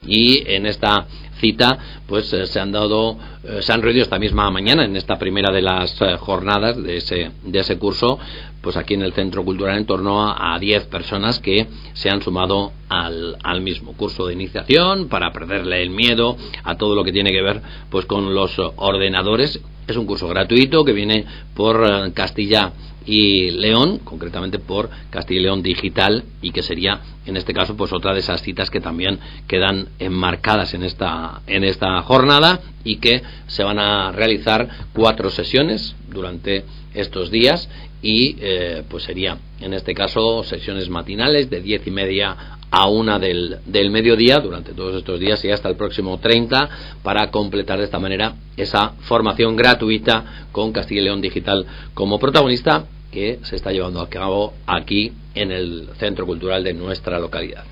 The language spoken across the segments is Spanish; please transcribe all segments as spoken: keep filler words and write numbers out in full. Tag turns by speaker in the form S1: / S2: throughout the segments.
S1: y en esta cita pues eh, se han dado eh, se han reunido esta misma mañana en esta primera de las eh, jornadas de ese de ese curso, pues aquí en el Centro Cultural en torno a diez personas que se han sumado al, al mismo curso de iniciación para perderle el miedo a todo lo que tiene que ver pues con los ordenadores. Es un curso gratuito que viene por eh, Castilla y León, concretamente por Castilla y León Digital, y que sería en este caso pues otra de esas citas que también quedan enmarcadas en esta en esta jornada, y que se van a realizar cuatro sesiones durante estos días, y eh, pues sería en este caso sesiones matinales de diez y media a una del, del mediodía durante todos estos días y hasta el próximo treinta, para completar de esta manera esa formación gratuita con Castilla y León Digital como protagonista, que se está llevando a cabo aquí en el Centro Cultural de nuestra localidad.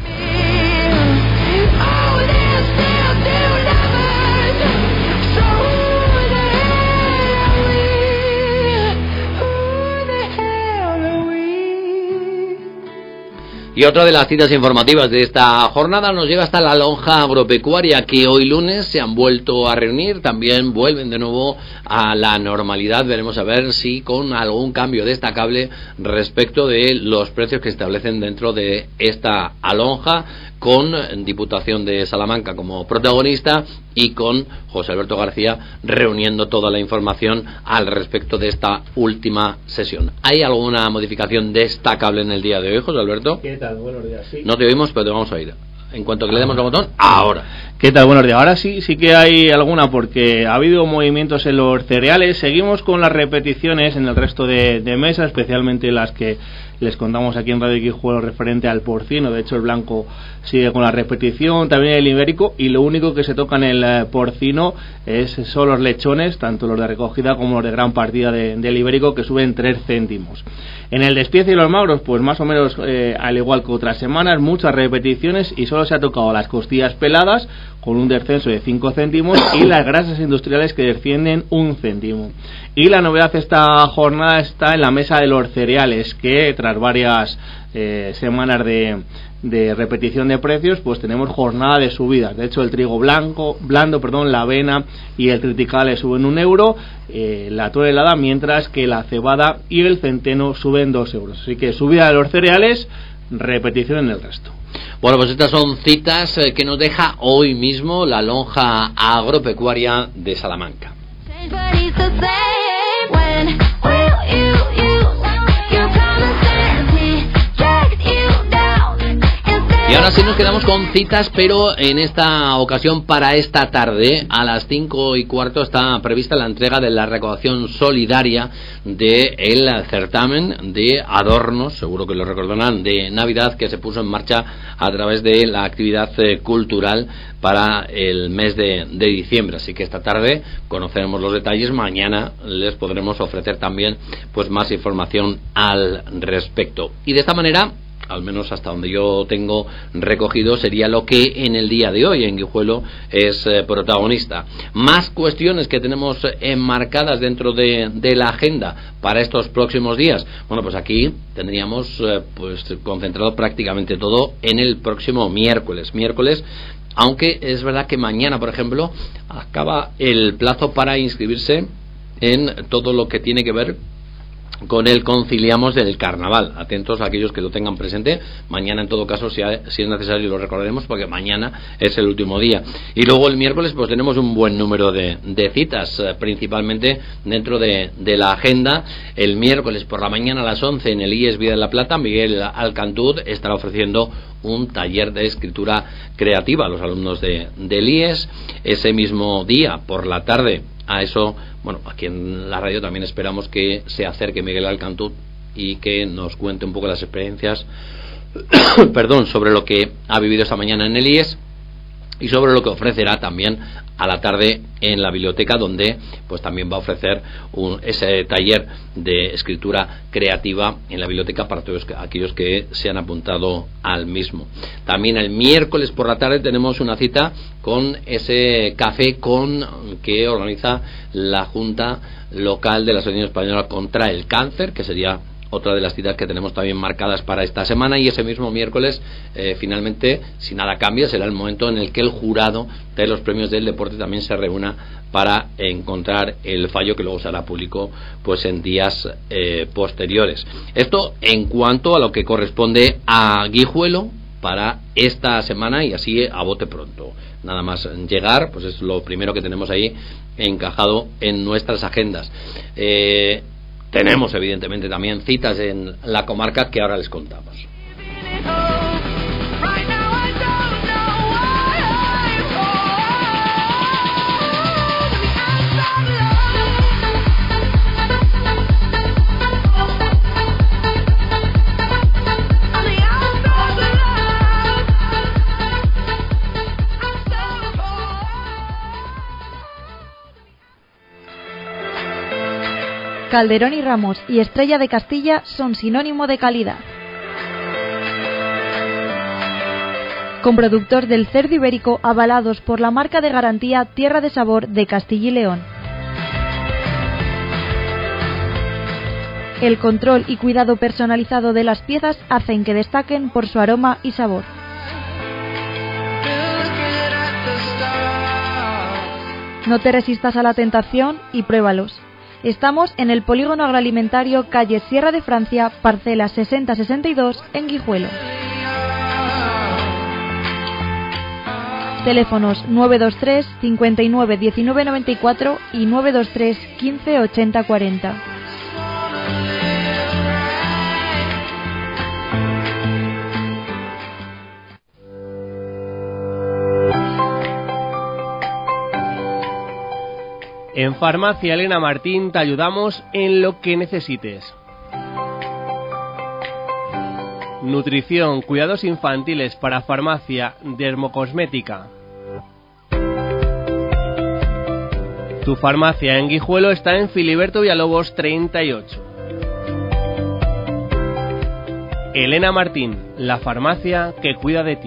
S1: Y otra de las citas informativas de esta jornada nos llega hasta la lonja agropecuaria, que hoy lunes se han vuelto a reunir, también vuelven de nuevo a la normalidad. Veremos a ver si con algún cambio destacable respecto de los precios que establecen dentro de esta alonja, con Diputación de Salamanca como protagonista y con José Alberto García reuniendo toda la información al respecto de esta última sesión. ¿Hay alguna modificación destacable en el día de hoy, José Alberto?
S2: ¿Qué tal? Buenos días. Sí.
S1: No te oímos, pero te vamos a oír. En cuanto que le demos al botón, ahora.
S2: ¿Qué tal? Buenos días. Ahora sí, sí que hay alguna, porque ha habido movimientos en los cereales. Seguimos con las repeticiones en el resto de, de mesas, especialmente las que les contamos aquí en Radio Guijuelo referente al porcino. De hecho, el blanco sigue con la repetición, también el ibérico, y lo único que se toca en el eh, porcino es, son los lechones, tanto los de recogida como los de gran partida de, del ibérico, que suben tres céntimos. En el despiece y los magros, pues más o menos eh, al igual que otras semanas, muchas repeticiones, y solo se ha tocado las costillas peladas con un descenso de cinco céntimos y las grasas industriales que descienden un céntimo. Y la novedad esta jornada está en la mesa de los cereales, que tras varias eh, semanas de, de repetición de precios, pues tenemos jornada de subidas. De hecho, el trigo blanco, blando, perdón, la avena y el triticale suben un euro, eh, la tonelada, mientras que la cebada y el centeno suben dos euros. Así que subida de los cereales, repetición en el resto.
S1: Bueno, pues estas son citas eh, que nos deja hoy mismo la lonja agropecuaria de Salamanca. Y ahora sí nos quedamos con citas, pero en esta ocasión para esta tarde a las cinco y cuarto está prevista la entrega de la recaudación solidaria del certamen de adornos, seguro que lo recordarán, de Navidad, que se puso en marcha a través de la actividad eh, cultural para el mes de, de diciembre. Así que esta tarde conoceremos los detalles, mañana les podremos ofrecer también pues más información al respecto. Y de esta manera, al menos hasta donde yo tengo recogido, sería lo que en el día de hoy en Guijuelo es eh, protagonista. Más cuestiones que tenemos enmarcadas dentro de, de la agenda para estos próximos días. Bueno, pues aquí tendríamos eh, pues concentrado prácticamente todo en el próximo miércoles. Miércoles, aunque es verdad que mañana, por ejemplo, acaba el plazo para inscribirse en todo lo que tiene que ver con el conciliamos del carnaval. Atentos a aquellos que lo tengan presente. Mañana, en todo caso, si, ha, si es necesario, lo recordaremos, porque mañana es el último día. Y luego el miércoles pues tenemos un buen número de, de citas, eh, principalmente dentro de, de la agenda. El miércoles por la mañana a las once en el I E S Vida de la Plata, Miguel Alcantud estará ofreciendo un taller de escritura creativa a los alumnos de, del I E S. Ese mismo día por la tarde, a eso, bueno, aquí en la radio también esperamos que se acerque Miguel Alcantud y que nos cuente un poco las experiencias perdón, sobre lo que ha vivido esta mañana en el I E S y sobre lo que ofrecerá también a la tarde en la biblioteca, donde pues también va a ofrecer un, ese taller de escritura creativa en la biblioteca para todos aquellos que se han apuntado al mismo. También el miércoles por la tarde tenemos una cita con ese café con que organiza la Junta Local de la Asociación Española contra el Cáncer, que sería otra de las citas que tenemos también marcadas para esta semana, y ese mismo miércoles eh, finalmente, si nada cambia, será el momento en el que el jurado de los premios del deporte también se reúna para encontrar el fallo que luego se hará público pues en días eh, posteriores. Esto en cuanto a lo que corresponde a Guijuelo para esta semana, y así a bote pronto. Nada más llegar, pues es lo primero que tenemos ahí encajado en nuestras agendas. Eh, tenemos evidentemente también citas en la comarca que ahora les contamos.
S3: Calderón y Ramos y Estrella de Castilla son sinónimo de calidad. Con productos del cerdo ibérico avalados por la marca de garantía Tierra de Sabor de Castilla y León. El control y cuidado personalizado de las piezas hacen que destaquen por su aroma y sabor. No te resistas a la tentación y pruébalos. Estamos en el Polígono Agroalimentario, calle Sierra de Francia, parcela sesenta sesenta y dos, en Guijuelo. Teléfonos nueve dos tres, cincuenta y nueve, diecinueve noventa y cuatro y nueve dos tres, quince, ochenta, cuarenta.
S4: En Farmacia Elena Martín te ayudamos en lo que necesites. Nutrición, cuidados infantiles para farmacia, dermocosmética. Tu farmacia en Guijuelo está en Filiberto Villalobos treinta y ocho. Elena Martín, la farmacia que cuida de ti.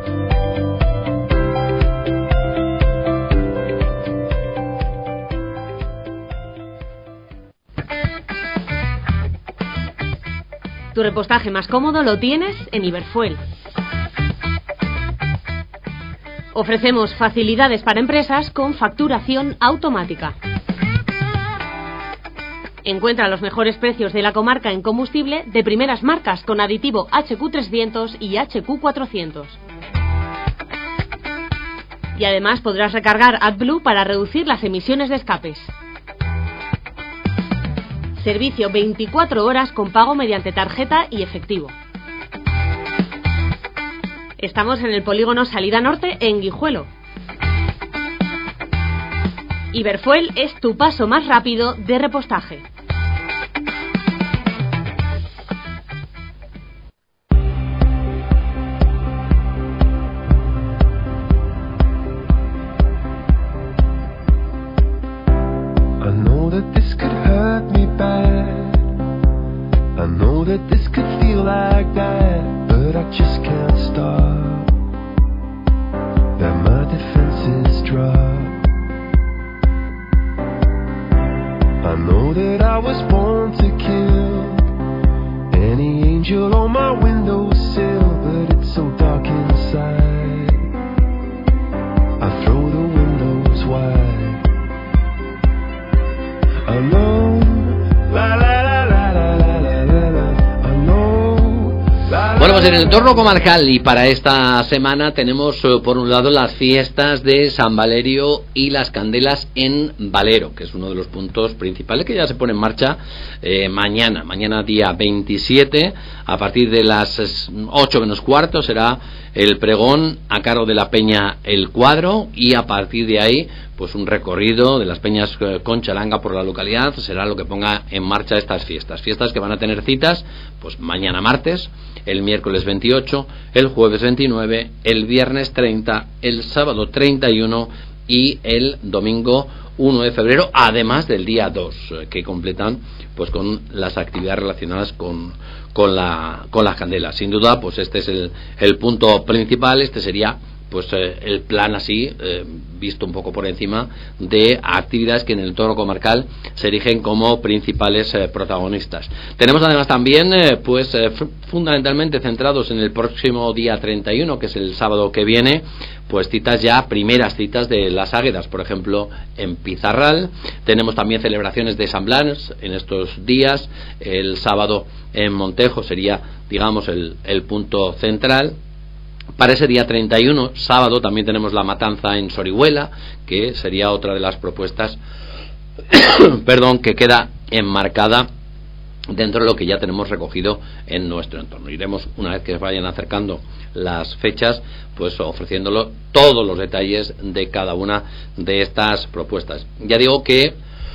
S5: Tu repostaje más cómodo lo tienes en Iberfuel. Ofrecemos facilidades para empresas con facturación automática. Encuentra los mejores precios de la comarca en combustible de primeras marcas con aditivo H Q trescientos y H Q cuatrocientos. Y además podrás recargar AdBlue para reducir las emisiones de escapes. Servicio veinticuatro horas con pago mediante tarjeta y efectivo. Estamos en el polígono Salida Norte en Guijuelo. Iberfuel es tu paso más rápido de repostaje.
S1: En el entorno comarcal, y para esta semana tenemos por un lado las fiestas de San Valerio y las candelas en Valero, que es uno de los puntos principales que ya se pone en marcha eh, mañana, mañana día veintisiete, a partir de las ocho menos cuarto será el pregón a cargo de la Peña El Cuadro, y a partir de ahí pues un recorrido de las peñas con charanga por la localidad será lo que ponga en marcha estas fiestas, fiestas que van a tener citas pues mañana martes, el miércoles veintiocho, el jueves veintinueve, el viernes treinta, el sábado treinta y uno y el domingo uno de febrero, además del día dos, que completan pues con las actividades relacionadas con con la con las candelas. Sin duda, pues este es el, el punto principal. Este sería pues eh, el plan así, eh, visto un poco por encima, de actividades que en el entorno comarcal se erigen como principales eh, protagonistas. Tenemos además también, eh, pues eh, f- fundamentalmente centrados en el próximo día treinta y uno, que es el sábado que viene, pues citas ya, primeras citas de las Águedas, por ejemplo, en Pizarral. Tenemos también celebraciones de San Blas en estos días. El sábado en Montejo sería, digamos, el, el punto central. Para ese día treinta y uno, sábado, también tenemos la matanza en Sorihuela, que sería otra de las propuestas perdón, que queda enmarcada dentro de lo que ya tenemos recogido en nuestro entorno. Iremos, una vez que se vayan acercando las fechas, pues ofreciéndolo todos los detalles de cada una de estas propuestas. Ya digo que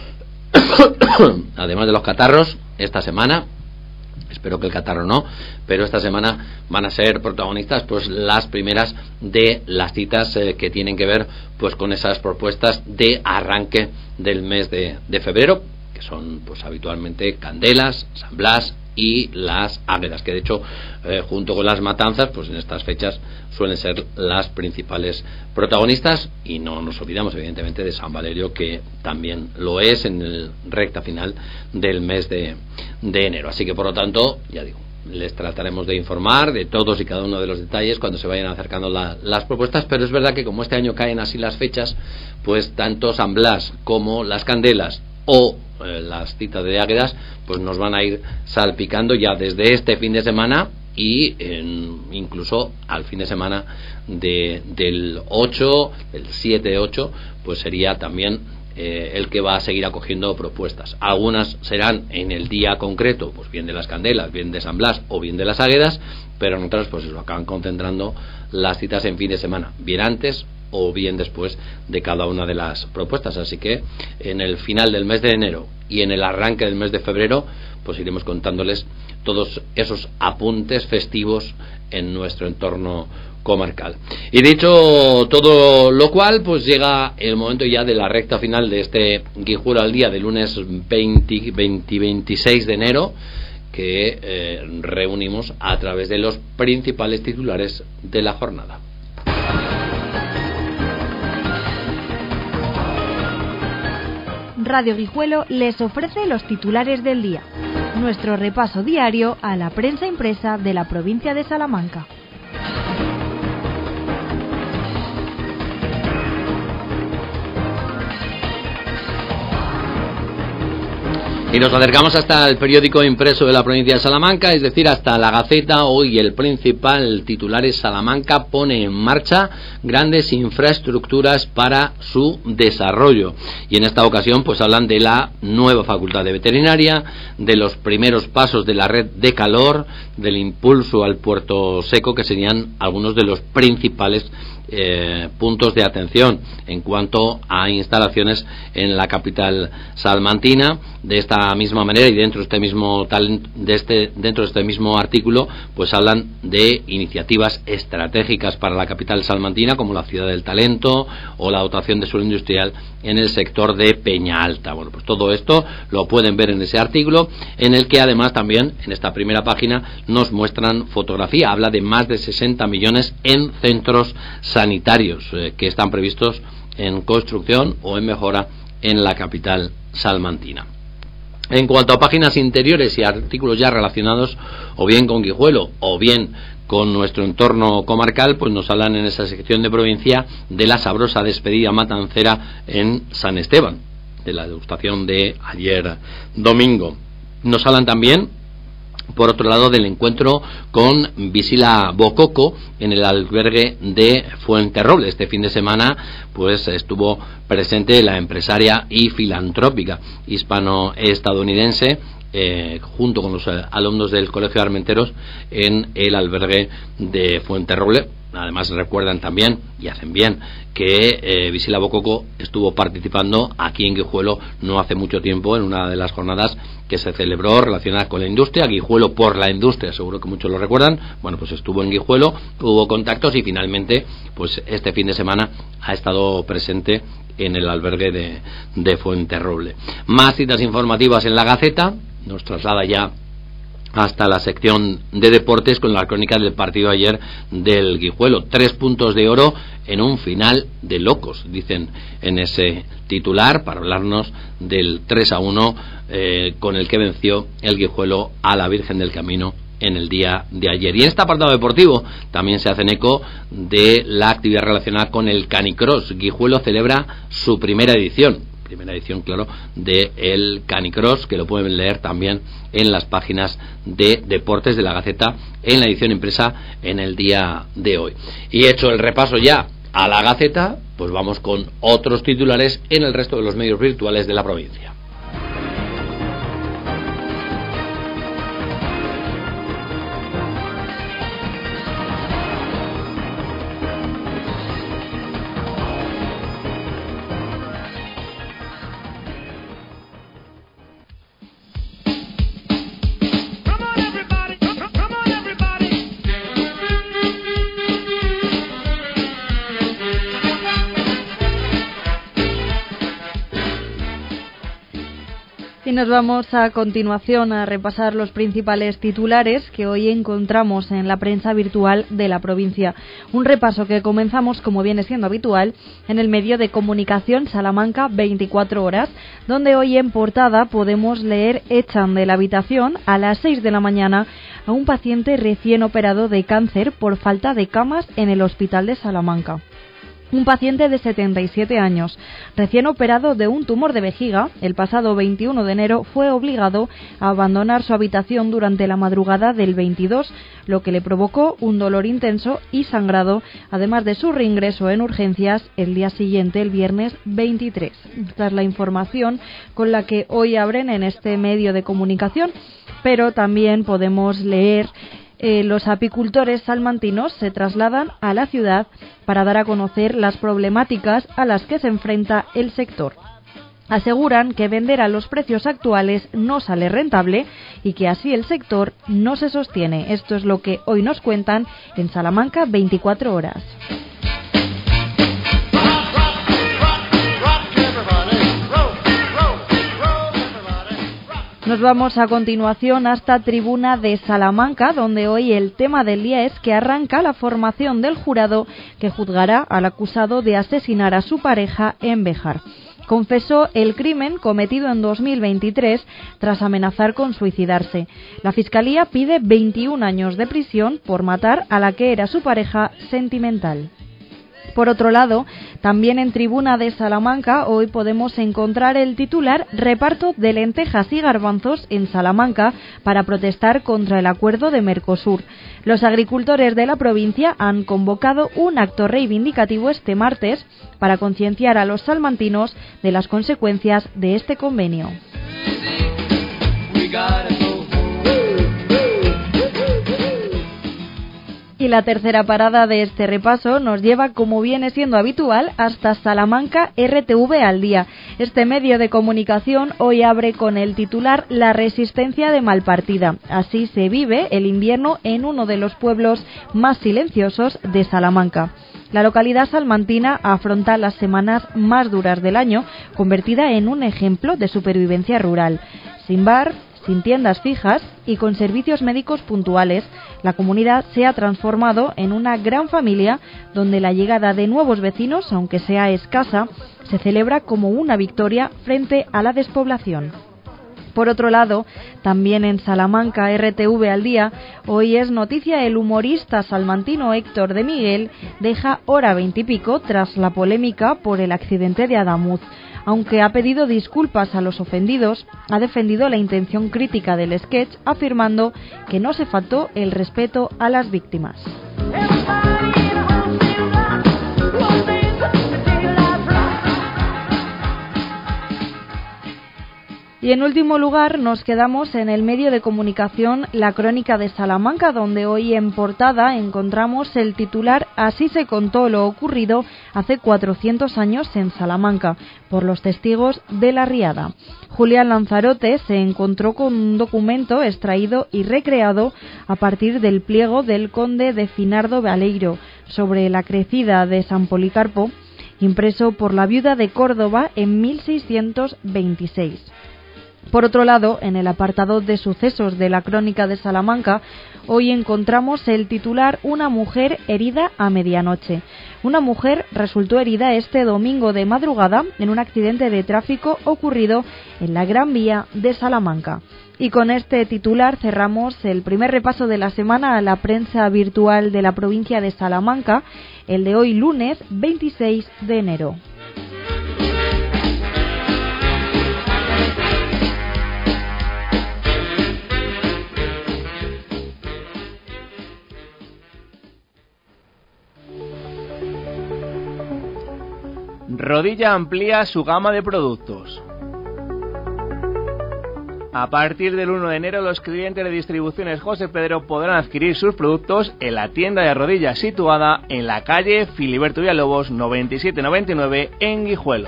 S1: además de los catarros, esta semana, espero que el catarro no, pero esta semana van a ser protagonistas pues las primeras de las citas eh, que tienen que ver pues con esas propuestas de arranque del mes de, de febrero, que son pues habitualmente Candelas, San Blas y las Águedas, que de hecho eh, junto con las matanzas pues en estas fechas suelen ser las principales protagonistas, y no nos olvidamos evidentemente de San Valerio, que también lo es en el recta final del mes de, de enero. Así que por lo tanto, ya digo, les trataremos de informar de todos y cada uno de los detalles cuando se vayan acercando la, las propuestas, pero es verdad que como este año caen así las fechas, pues tanto San Blas como las Candelas o eh, las citas de Águedas pues nos van a ir salpicando ya desde este fin de semana y en, incluso al fin de semana de, del ocho, el siete ocho, pues sería también eh, el que va a seguir acogiendo propuestas. Algunas serán en el día concreto, pues bien de las Candelas, bien de San Blas o bien de las Águedas, pero en otras pues se lo acaban concentrando las citas en fin de semana, bien antes o bien después de cada una de las propuestas. Así que en el final del mes de enero y en el arranque del mes de febrero pues iremos contándoles todos esos apuntes festivos en nuestro entorno comarcal. Y dicho todo lo cual, pues llega el momento ya de la recta final de este Guijuelo al Día del lunes veinte, veinte, veintiséis de enero, que eh, reunimos a través de los principales titulares de la jornada.
S3: Radio Guijuelo les ofrece los titulares del día, nuestro repaso diario a la prensa impresa de la provincia de Salamanca.
S1: Y nos acercamos hasta el periódico impreso de la provincia de Salamanca, es decir, hasta la Gaceta. Hoy el principal titular es: Salamanca pone en marcha grandes infraestructuras para su desarrollo. Y en esta ocasión pues hablan de la nueva facultad de veterinaria, de los primeros pasos de la red de calor, del impulso al puerto seco, que serían algunos de los principales Eh, puntos de atención en cuanto a instalaciones en la capital salmantina. De esta misma manera y dentro de este mismo talent, de este dentro de este mismo artículo pues hablan de iniciativas estratégicas para la capital salmantina, como la ciudad del talento o la dotación de suelo industrial en el sector de Peña Alta. Bueno, pues todo esto lo pueden ver en ese artículo, en el que además también en esta primera página nos muestran fotografía. Habla de más de sesenta millones en centros sanitarios eh, que están previstos en construcción o en mejora en la capital salmantina. En cuanto a páginas interiores y artículos ya relacionados o bien con Guijuelo o bien con nuestro entorno comarcal, pues nos hablan en esa sección de provincia de la sabrosa despedida matancera en San Esteban, de la degustación de ayer domingo. Nos hablan también, por otro lado, del encuentro con Visila Bococo en el albergue de Fuenterroble. Este fin de semana pues estuvo presente la empresaria y filantrópica hispano-estadounidense eh, junto con los alumnos del Colegio de Armenteros en el albergue de Fuenterroble. Además recuerdan también, y hacen bien, que eh, Visila Bococo estuvo participando aquí en Guijuelo no hace mucho tiempo en una de las jornadas que se celebró relacionada con la industria, Guijuelo por la industria, seguro que muchos lo recuerdan. Bueno, pues estuvo en Guijuelo, hubo contactos y finalmente pues este fin de semana ha estado presente en el albergue de, de Fuenterroble. Más citas informativas en la Gaceta, nos traslada ya hasta la sección de deportes con la crónica del partido ayer del Guijuelo. Tres puntos de oro en un final de locos, dicen en ese titular, para hablarnos del tres a uno eh, con el que venció el Guijuelo a la Virgen del Camino en el día de ayer. Y en este apartado deportivo también se hacen eco de la actividad relacionada con el Canicross. Guijuelo celebra su primera edición. Primera edición, claro, de el Canicross, que lo pueden leer también en las páginas de Deportes de la Gaceta, en la edición impresa en el día de hoy. Y hecho el repaso ya a la Gaceta, pues vamos con otros titulares en el resto de los medios virtuales de la provincia.
S3: Y nos vamos a continuación a repasar los principales titulares que hoy encontramos en la prensa virtual de la provincia. Un repaso que comenzamos, como viene siendo habitual, en el medio de comunicación Salamanca veinticuatro horas, donde hoy en portada podemos leer: echan de la habitación a las seis de la mañana a un paciente recién operado de cáncer por falta de camas en el hospital de Salamanca. Un paciente de setenta y siete años, recién operado de un tumor de vejiga, el pasado veintiuno de enero fue obligado a abandonar su habitación durante la madrugada del veintidós, lo que le provocó un dolor intenso y sangrado, además de su reingreso en urgencias el día siguiente, el viernes veintitrés. Esta es la información con la que hoy abren en este medio de comunicación, pero también podemos leer: Eh, los apicultores salmantinos se trasladan a la ciudad para dar a conocer las problemáticas a las que se enfrenta el sector. Aseguran que vender a los precios actuales no sale rentable y que así el sector no se sostiene. Esto es lo que hoy nos cuentan en Salamanca veinticuatro horas. Nos vamos a continuación hasta Tribuna de Salamanca, donde hoy el tema del día es que arranca la formación del jurado que juzgará al acusado de asesinar a su pareja en Béjar. Confesó el crimen cometido en dos mil veintitrés tras amenazar con suicidarse. La Fiscalía pide veintiún años de prisión por matar a la que era su pareja sentimental. Por otro lado, también en Tribuna de Salamanca hoy podemos encontrar el titular: reparto de lentejas y garbanzos en Salamanca para protestar contra el acuerdo de Mercosur. Los agricultores de la provincia han convocado un acto reivindicativo este martes para concienciar a los salmantinos de las consecuencias de este convenio. Y la tercera parada de este repaso nos lleva, como viene siendo habitual, hasta Salamanca R T V al día. Este medio de comunicación hoy abre con el titular: la resistencia de Malpartida. Así se vive el invierno en uno de los pueblos más silenciosos de Salamanca. La localidad salmantina afronta las semanas más duras del año, convertida en un ejemplo de supervivencia rural. Sin bar, sin tiendas fijas y con servicios médicos puntuales, la comunidad se ha transformado en una gran familia donde la llegada de nuevos vecinos, aunque sea escasa, se celebra como una victoria frente a la despoblación. Por otro lado, también en Salamanca R T V al día, hoy es noticia: el humorista salmantino Héctor de Miguel deja hora veintipico tras la polémica por el accidente de Adamuz. Aunque ha pedido disculpas a los ofendidos, ha defendido la intención crítica del sketch, afirmando que no se faltó el respeto a las víctimas. Y en último lugar nos quedamos en el medio de comunicación La Crónica de Salamanca, donde hoy en portada encontramos el titular: así se contó lo ocurrido hace cuatrocientos años en Salamanca, por los testigos de la riada. Julián Lanzarote se encontró con un documento extraído y recreado a partir del pliego del conde de Finardo Baleiro sobre la crecida de San Policarpo, impreso por la viuda de Córdoba en mil seiscientos veintiséis. Por otro lado, en el apartado de sucesos de la Crónica de Salamanca, hoy encontramos el titular Una mujer herida a medianoche. Una mujer resultó herida este domingo de madrugada en un accidente de tráfico ocurrido en la Gran Vía de Salamanca. Y con este titular cerramos el primer repaso de la semana a la prensa virtual de la provincia de Salamanca, el de hoy lunes veintiséis de enero.
S2: Rodilla amplía su gama de productos. A partir del uno de enero, los clientes de Distribuciones José Pedro podrán adquirir sus productos en la tienda de Rodilla situada en la calle Filiberto Villalobos noventa y siete noventa y nueve en Guijuelo.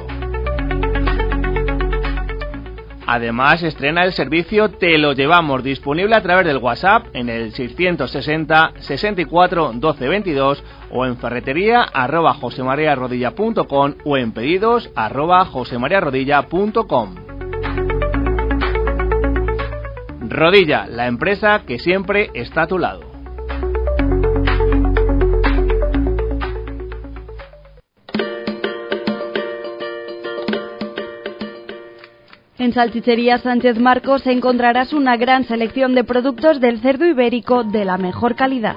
S2: Además, estrena el servicio Te lo llevamos, disponible a través del WhatsApp en el seiscientos sesenta, sesenta y cuatro, doce veintidós o en ferretería arroba josemariarodilla punto com o en pedidos arroba josemariarodilla punto com. Rodilla, la empresa que siempre está a tu lado.
S3: En Salchichería Sánchez Marcos encontrarás una gran selección de productos del cerdo ibérico de la mejor calidad.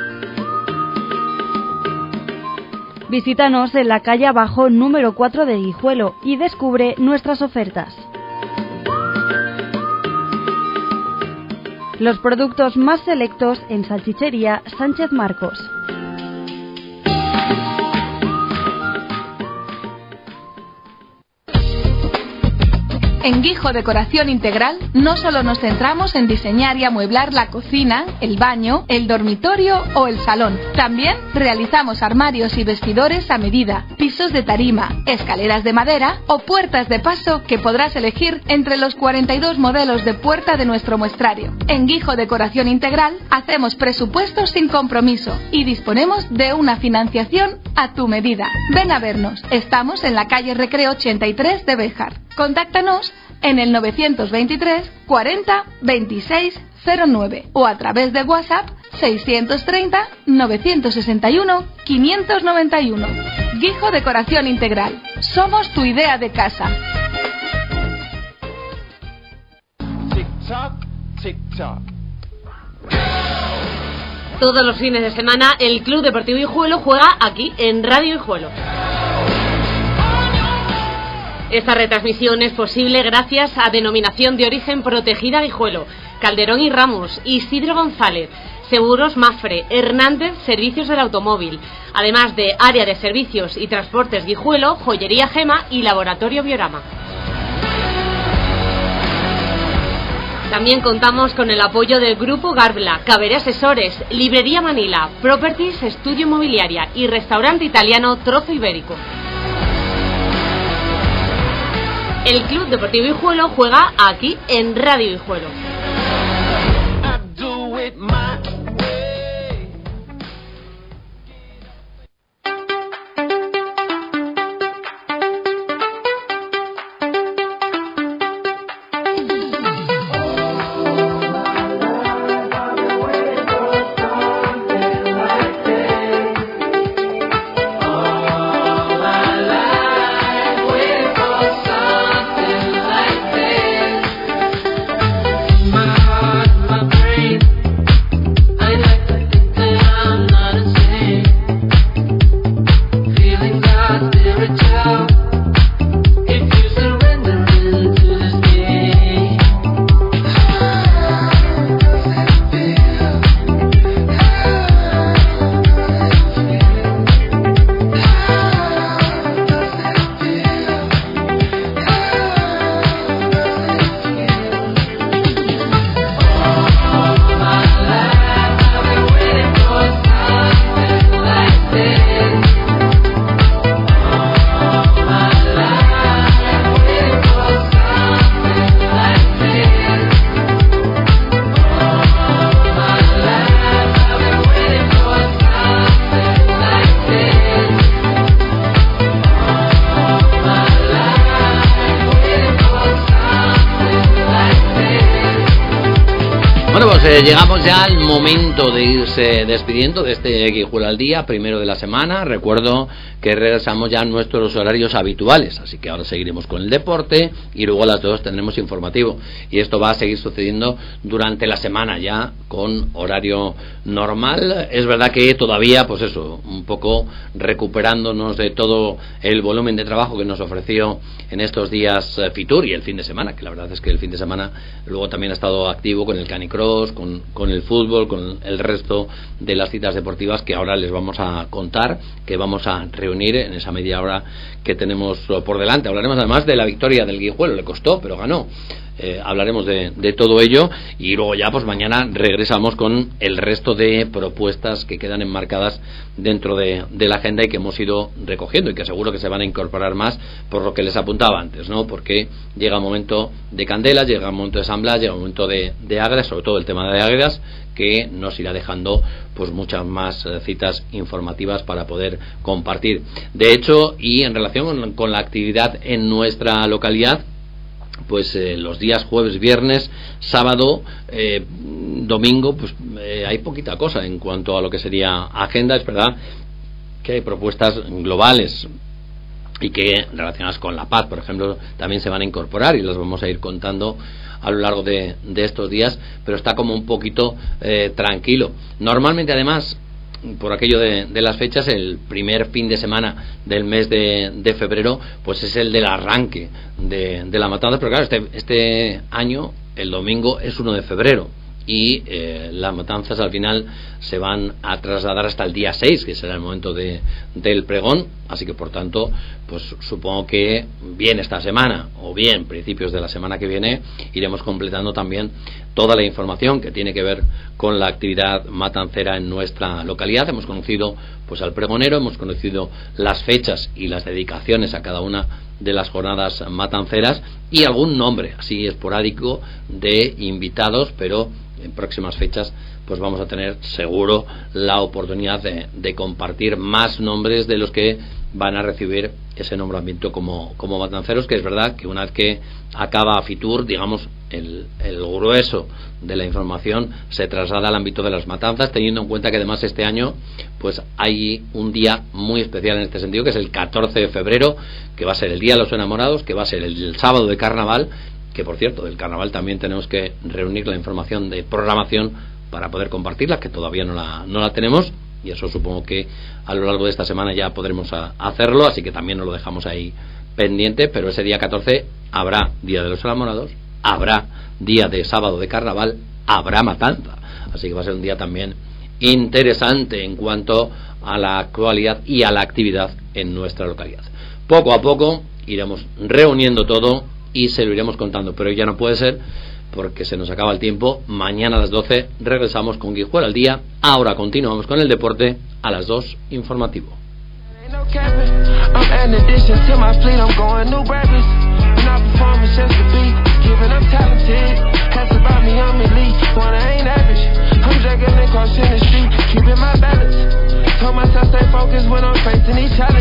S3: Visítanos en la calle Abajo número cuatro de Guijuelo y descubre nuestras ofertas. Los productos más selectos en Salchichería Sánchez Marcos.
S6: En Guijo Decoración Integral no solo nos centramos en diseñar y amueblar la cocina, el baño, el dormitorio o el salón. También realizamos armarios y vestidores a medida, pisos de tarima, escaleras de madera o puertas de paso que podrás elegir entre los cuarenta y dos modelos de puerta de nuestro muestrario. En Guijo Decoración Integral hacemos presupuestos sin compromiso y disponemos de una financiación a tu medida. Ven a vernos. Estamos en la calle Recreo ochenta y tres de Béjar. Contáctanos en el novecientos veintitrés cuarenta veintiséis cero nueve o a través de WhatsApp seiscientos treinta novecientos sesenta y uno quinientos noventa y uno. Guijo Decoración Integral. Somos tu idea de casa.
S7: Tic-tac, tic-tac.
S5: Todos los fines de semana el Club Deportivo Guijuelo juega aquí en Radio Guijuelo. Esta retransmisión es posible gracias a Denominación de Origen Protegida Guijuelo, Calderón y Ramos, Isidro González, Seguros Mafre, Hernández Servicios del Automóvil, además de Área de Servicios y Transportes Guijuelo, Joyería Gema y Laboratorio Biorama. También contamos con el apoyo del Grupo Garbla, Caberé Asesores, Librería Manila, Properties Estudio Inmobiliaria y Restaurante Italiano Trozo Ibérico. El Club Deportivo Guijuelo juega aquí en Radio Guijuelo.
S1: pues eh, llegamos ya al momento de irse despidiendo de este Guijuelo al Día, primero de la semana. Recuerdo que regresamos ya a nuestros horarios habituales, así que ahora seguiremos con el deporte y luego a las dos tendremos informativo. Y esto va a seguir sucediendo durante la semana ya con horario normal. Es verdad que todavía, pues eso, un poco recuperándonos de todo el volumen de trabajo que nos ofreció en estos días eh, Fitur y el fin de semana, que la verdad es que el fin de semana luego también ha estado activo con el canicross, con, con el fútbol, con el resto de las citas deportivas que ahora les vamos a contar, que vamos a reunir en esa media hora que tenemos por delante. Hablaremos además de la victoria del Guijuelo, le costó pero ganó. Eh, hablaremos de, de todo ello y luego ya pues mañana regresamos con el resto de propuestas que quedan enmarcadas dentro de, de la agenda y que hemos ido recogiendo y que seguro que se van a incorporar más por lo que les apuntaba antes, ¿no? Porque llega un momento de Candela, llega un momento de San Blas, llega un momento de, de Águedas, sobre todo el tema de Águedas, que nos irá dejando pues muchas más eh, citas informativas para poder compartir. De hecho, y en relación con, con la actividad en nuestra localidad, pues eh, los días jueves, viernes, sábado, eh, domingo, pues eh, hay poquita cosa en cuanto a lo que sería agenda. Es verdad que hay propuestas globales y que relacionadas con la paz, por ejemplo, también se van a incorporar y las vamos a ir contando a lo largo de, de estos días, pero está como un poquito eh, tranquilo. Normalmente, además, por aquello de, de las fechas, el primer fin de semana del mes de, de febrero pues es el del arranque de, de la matanza, pero claro, este, este año el domingo es uno de febrero y eh, las matanzas al final se van a trasladar hasta el día seis, que será el momento de, del pregón, así que por tanto pues supongo que bien esta semana o bien principios de la semana que viene iremos completando también toda la información que tiene que ver con la actividad matancera en nuestra localidad. Hemos conocido pues al pregonero, hemos conocido las fechas y las dedicaciones a cada una de las jornadas matanceras y algún nombre así esporádico de invitados, pero en próximas fechas pues vamos a tener seguro la oportunidad de, de compartir más nombres de los que van a recibir ese nombramiento como, como matanceros, que es verdad que una vez que acaba Fitur, digamos, el, el grueso de la información se traslada al ámbito de las matanzas, teniendo en cuenta que además este año pues hay un día muy especial en este sentido, que es el catorce de febrero, que va a ser el Día de los Enamorados, que va a ser el, el sábado de carnaval, que por cierto, del carnaval también tenemos que reunir la información de programación para poder compartirla, que todavía no la, no la tenemos, y eso supongo que a lo largo de esta semana ya podremos a, hacerlo, así que también nos lo dejamos ahí pendiente. Pero ese día catorce habrá Día de los Enamorados, habrá día de sábado de carnaval, habrá matanza, así que va a ser un día también interesante en cuanto a la actualidad y a la actividad en nuestra localidad. Poco a poco iremos reuniendo todo y se lo iremos contando, pero ya no puede ser porque se nos acaba el tiempo. Mañana a las doce regresamos con Guijuelo al Día. Ahora continuamos con el deporte a las dos, informativo.
S7: Told myself stay focused when I'm facing each challenge.